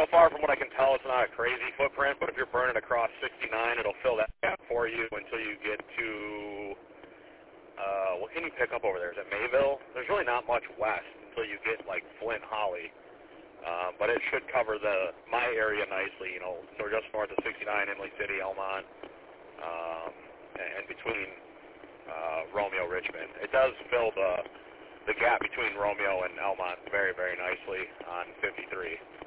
so far from what I can tell, it's not a crazy footprint, but if you're burning across 69, it'll fill that gap for you until you get to, what can you pick up over there? Is it Mayville? There's really not much west until you get, like, Flint, Holly. But it should cover my area nicely, so just north of 69, Imlay City, Elmont, and between Romeo, Richmond. It does fill the gap between Romeo and Elmont very, very nicely on 53.